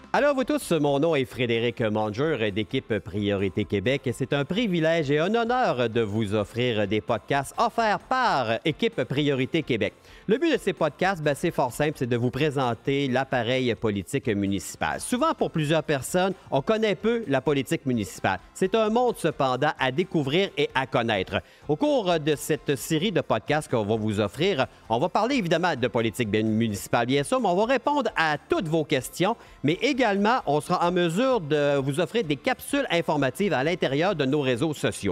Allô vous tous, mon nom est Frédéric Manger d'équipe Priorité Québec et c'est un privilège et un honneur de vous offrir des podcasts offerts par équipe Priorité Québec. Le but de ces podcasts, c'est fort simple, c'est de vous présenter l'appareil politique municipal. Souvent, pour plusieurs personnes, on connaît peu la politique municipale. C'est un monde, cependant, à découvrir et à connaître. Au cours de cette série de podcasts qu'on va vous offrir, on va parler évidemment de politique municipale, bien sûr, mais on va répondre à toutes vos questions, mais également, on sera en mesure de vous offrir des capsules informatives à l'intérieur de nos réseaux sociaux.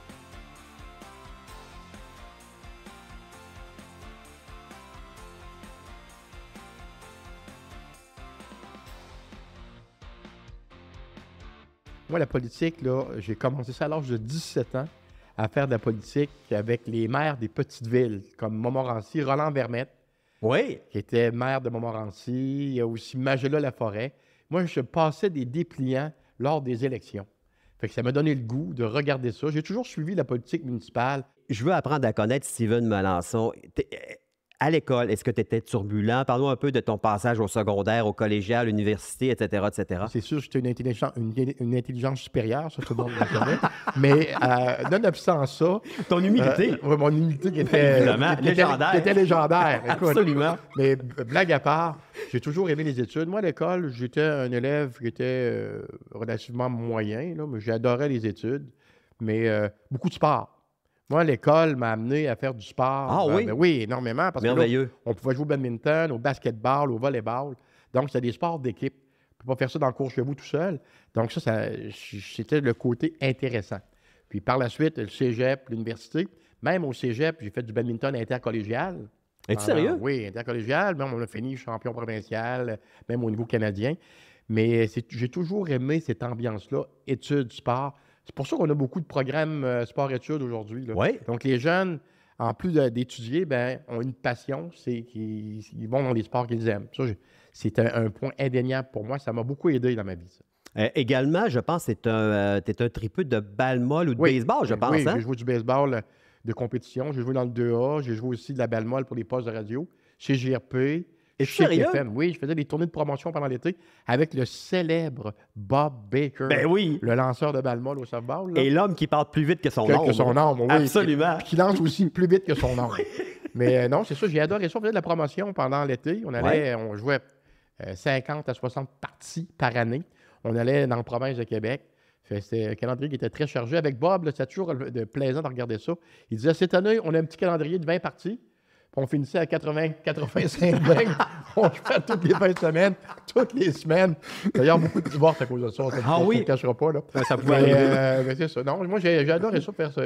Moi, la politique, là, j'ai commencé ça à l'âge de 17 ans à faire de la politique avec les maires des petites villes, comme Montmorency, Roland Vermette, Oui. qui était maire de Montmorency. Il y a aussi Magella-Laforêt. Moi, je passais des dépliants lors des élections. Fait que ça m'a donné le goût de regarder ça. J'ai toujours suivi la politique municipale. Je veux apprendre à connaître Steven Melançon. À l'école, est-ce que tu étais turbulent? Parle-nous un peu de ton passage au secondaire, au collégial, à l'université, etc., etc. C'est sûr, j'étais une intelligence supérieure, ça, tout le monde le connaît. Mais nonobstant ça... Ton humilité. Oui, mon humilité qui était, légendaire. qui était légendaire. Écoute. Absolument. Mais blague à part, j'ai toujours aimé les études. Moi, à l'école, j'étais un élève qui était relativement moyen, là, mais j'adorais les études. Mais beaucoup de sport. Moi, l'école m'a amené à faire du sport. Ah oui? Oui, énormément. Parce Merveilleux. que là, on pouvait jouer au badminton, au basketball, au volleyball. Donc, c'était des sports d'équipe. On ne peut pas faire ça dans le cours chez vous tout seul. Donc, c'était le côté intéressant. Puis par la suite, le cégep, l'université. Même au cégep, j'ai fait du badminton intercollégial. Es-tu sérieux? Oui, intercollégial. Même on a fini champion provincial, même au niveau canadien. Mais j'ai toujours aimé cette ambiance-là, études, sport. C'est pour ça qu'on a beaucoup de programmes sport-études aujourd'hui. Oui. Donc, les jeunes, en plus d'étudier, ont une passion, c'est qu'ils vont dans les sports qu'ils aiment. Ça, c'est un point indéniable pour moi. Ça m'a beaucoup aidé dans ma vie, ça. Également, je pense que tu es un tripeux de balle molle ou de baseball, je pense. Oui, hein? j'ai joué du baseball de compétition. J'ai joué dans le 2A. J'ai joué aussi de la balle molle pour les postes de radio. Chez GRP. Es-tu sérieux? FM. Oui, je faisais des tournées de promotion pendant l'été avec le célèbre Bob Baker. Ben oui. Le lanceur de balle molle au softball. Là. Et l'homme qui parle plus vite que son ombre. Que son ombre, oui. Absolument. Puis qui lance aussi plus vite que son ombre. Mais non, c'est ça, j'ai adoré ça. On faisait de la promotion pendant l'été. On jouait 50 à 60 parties par année. On allait dans la province de Québec. C'était un calendrier qui était très chargé. Avec Bob, c'était toujours plaisant de regarder ça. Il disait, cette année, on a un petit calendrier de 20 parties. Puis on finissait à 80-85 games. On jouait toutes les fins de semaine, toutes les semaines. D'ailleurs, beaucoup de divorces à cause de ça. Ah oui? On ne cachera pas. Là. Ça pouvait mais c'est ça. Non, moi, j'ai adoré ça, faire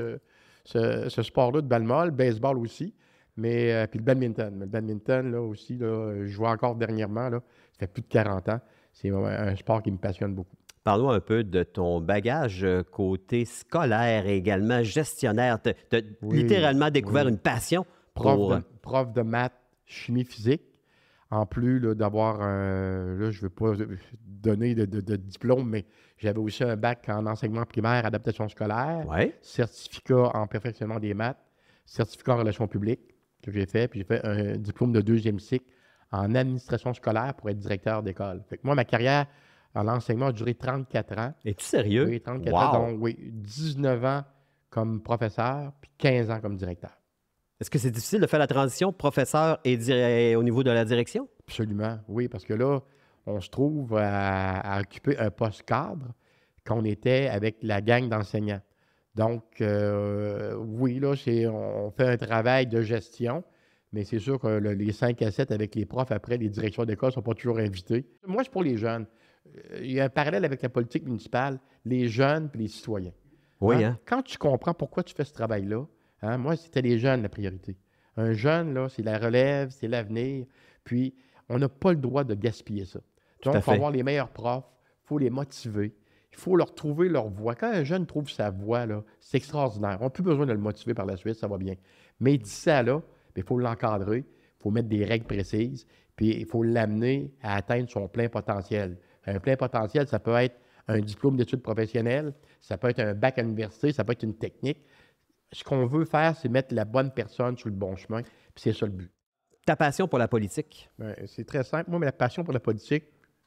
ce sport-là de balle molle, baseball aussi. Mais puis le badminton. Le badminton, là aussi, là, je joue encore dernièrement. Là, ça fait plus de 40 ans. C'est un sport qui me passionne beaucoup. Parle-nous un peu de ton bagage côté scolaire et également gestionnaire. Tu as littéralement découvert une passion pour... Prof de maths, chimie physique. En plus d'avoir un... Là, je ne veux pas donner de diplôme, mais j'avais aussi un bac en enseignement primaire, adaptation scolaire, certificat en perfectionnement des maths, certificat en relations publiques que j'ai fait, puis j'ai fait un diplôme de deuxième cycle en administration scolaire pour être directeur d'école. Fait que moi, ma carrière en enseignement a duré 34 ans. Es-tu sérieux? Oui, 34 ans. Donc, oui, 19 ans comme professeur, puis 15 ans comme directeur. Est-ce que c'est difficile de faire la transition professeur et au niveau de la direction? Absolument, oui, parce que là, on se trouve à occuper un poste cadre qu'on était avec la gang d'enseignants. Donc, oui, là, on fait un travail de gestion, mais c'est sûr que les 5 à 7 avec les profs, après, les directions d'école ne sont pas toujours invités. Moi, c'est pour les jeunes. Il y a un parallèle avec la politique municipale, les jeunes et les citoyens. Oui, hein? Quand tu comprends pourquoi tu fais ce travail-là, moi, c'était les jeunes la priorité. Un jeune, là, c'est la relève, c'est l'avenir. Puis, on n'a pas le droit de gaspiller ça. Donc, il faut avoir les meilleurs profs, il faut les motiver, il faut leur trouver leur voie. Quand un jeune trouve sa voie, là, c'est extraordinaire. On n'a plus besoin de le motiver par la suite, ça va bien. Mais d'ici à là, il faut l'encadrer, il faut mettre des règles précises, puis il faut l'amener à atteindre son plein potentiel. Un plein potentiel, ça peut être un diplôme d'études professionnelles, ça peut être un bac à l'université, ça peut être une technique. Ce qu'on veut faire, c'est mettre la bonne personne sur le bon chemin, puis c'est ça le but. Ta passion pour la politique? C'est très simple. Moi, mais la passion pour la politique,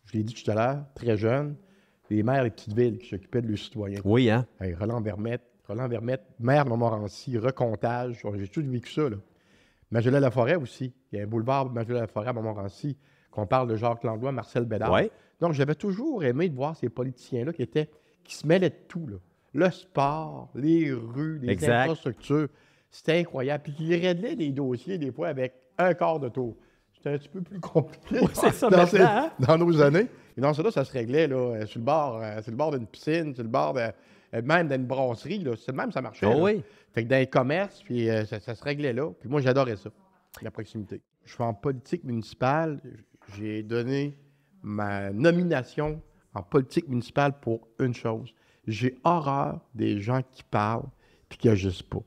je l'ai dit tout à l'heure, très jeune, les maires des petites villes qui s'occupaient de leurs citoyens. Oui, hein? Hey, Roland Vermette, maire de Montmorency, recomptage, j'ai tout vécu ça, là. Magellan-la-Forêt aussi. Il y a un boulevard Magellan-la-Forêt à Montmorency, qu'on parle de Jacques Langlois, Marcel Bédard. Oui. Donc, j'avais toujours aimé de voir ces politiciens-là qui se mêlaient de tout, là. Le sport, les rues, les infrastructures. C'était incroyable. Puis qui réglaient des dossiers, des fois, avec un quart de tour. C'était un petit peu plus compliqué Oui, c'est ça maintenant, dans nos années. Et dans ça, ça se réglait là, sur le bord d'une piscine, sur le bord même d'une brasserie. Là. C'est le même, ça marchait. Oh, oui. Fait que dans les commerces, puis ça se réglait là. Puis moi, j'adorais ça, la proximité. Je suis en politique municipale. J'ai donné ma nomination en politique municipale pour une chose. J'ai horreur des gens qui parlent puis qui n'agissent pas.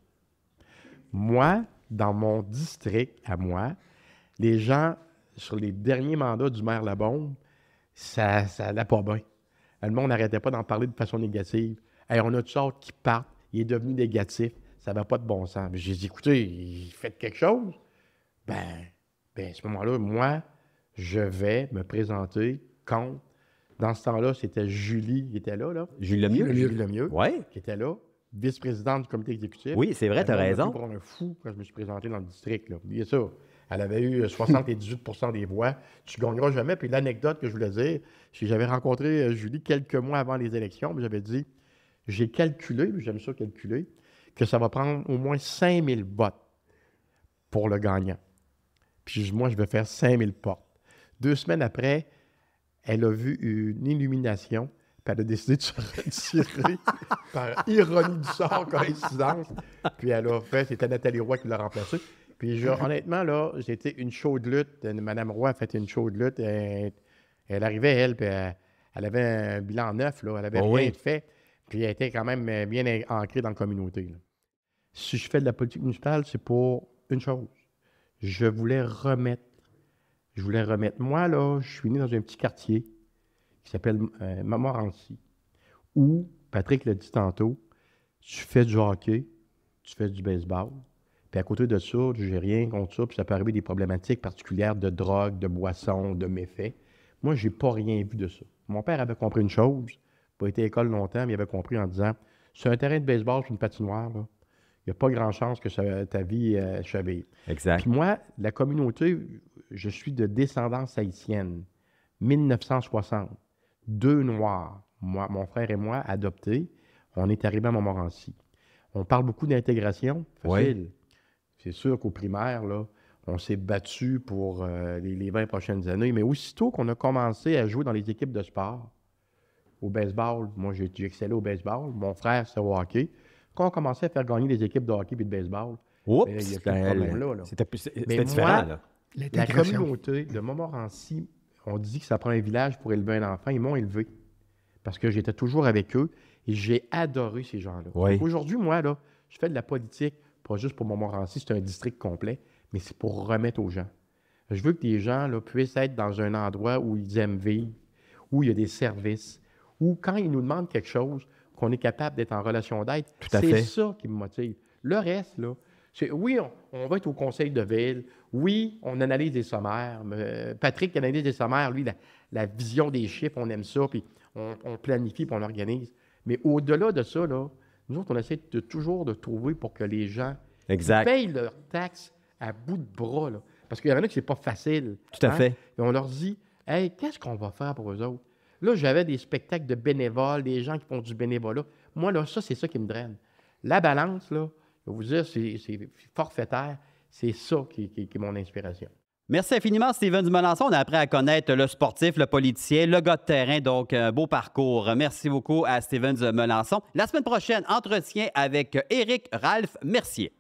Moi, dans mon district, à moi, les gens, sur les derniers mandats du maire Labombe, ça n'allait pas bien. Le monde n'arrêtait pas d'en parler de façon négative. Hey, on a toutes sortes qui partent, il est devenu négatif, ça n'a pas de bon sens. J'ai dit, écoutez, faites quelque chose. Ben, à ce moment-là, moi, je vais me présenter contre. Dans ce temps-là, c'était Julie qui était là. Julie Lemieux. Julie Lemieux, Oui. qui était là, vice-présidente du comité exécutif. Oui, c'est vrai, tu as raison. Pour un fou quand je me suis présenté dans le district. Là. Oubliez ça. Elle avait eu 78 des voix. Tu ne gagneras jamais. Puis l'anecdote que je voulais dire, c'est que j'avais rencontré Julie quelques mois avant les élections. Puis j'avais dit, j'ai calculé, j'aime ça calculer, que ça va prendre au moins 5000 votes pour le gagnant. Puis moi, je vais faire 5000 portes. 2 semaines après, elle a vu une illumination, puis elle a décidé de se retirer par ironie du sort, coïncidence. Puis elle a fait, c'était Nathalie Roy qui l'a remplacée. Puis honnêtement, là, c'était une chaude lutte. Mme Roy a fait une chaude lutte. Elle arrivait, elle, puis elle avait un bilan neuf, là. Elle avait rien fait. Puis elle était quand même bien ancrée dans la communauté, là. Si je fais de la politique municipale, c'est pour une chose. Je voulais remettre. Moi, là, je suis né dans un petit quartier qui s'appelle Montmorency, où, Patrick l'a dit tantôt, tu fais du hockey, tu fais du baseball, puis à côté de ça, j'ai rien contre ça, puis ça peut arriver des problématiques particulières de drogue, de boissons, de méfaits. Moi, j'ai pas rien vu de ça. Mon père avait compris une chose, pas été à l'école longtemps, mais il avait compris en disant, sur un terrain de baseball, sur une patinoire, là, il n'y a pas grand chance que ta vie chavire. Exact. Puis moi, la communauté, je suis de descendance haïtienne. 1960. 2 Noirs, moi, mon frère et moi, adoptés. On est arrivés à Montmorency. On parle beaucoup d'intégration. Facile. Oui. C'est sûr qu'au primaire, là, on s'est battu pour les 20 prochaines années. Mais aussitôt qu'on a commencé à jouer dans les équipes de sport, au baseball, moi, j'ai excellé au baseball. Mon frère, c'est au hockey. Quand on commençait à faire gagner les équipes de hockey et de baseball, oups, il y a plus de problème là. C'était différent, là. La communauté de Montmorency, on dit que ça prend un village pour élever un enfant. Ils m'ont élevé parce que j'étais toujours avec eux et j'ai adoré ces gens-là. Oui. Aujourd'hui, moi, là, je fais de la politique, pas juste pour Montmorency, c'est un district complet, mais c'est pour remettre aux gens. Je veux que les gens là, puissent être dans un endroit où ils aiment vivre, où il y a des services, où quand ils nous demandent quelque chose, qu'on est capable d'être en relation d'aide. C'est ça qui me motive. Le reste, là, oui, on va être au conseil de ville. Oui, on analyse des sommaires. Patrick analyse des sommaires. Lui, la vision des chiffres, on aime ça, puis on planifie, puis on organise. Mais au-delà de ça, là, nous autres, on essaie toujours de trouver pour que les gens payent leurs taxes à bout de bras. Là. Parce qu'il y en a que c'est pas facile. Tout à fait. Et on leur dit, « Hey, qu'est-ce qu'on va faire pour eux autres? » Là, j'avais des spectacles de bénévoles, des gens qui font du bénévolat. Moi, là, ça, c'est ça qui me draine. La balance, là, je vais vous dire, c'est forfaitaire. C'est ça qui est mon inspiration. Merci infiniment, Steven Dumelançon. On a appris à connaître le sportif, le politicien, le gars de terrain, donc un beau parcours. Merci beaucoup à Steven Dumelançon. La semaine prochaine, entretien avec Éric Ralph Mercier.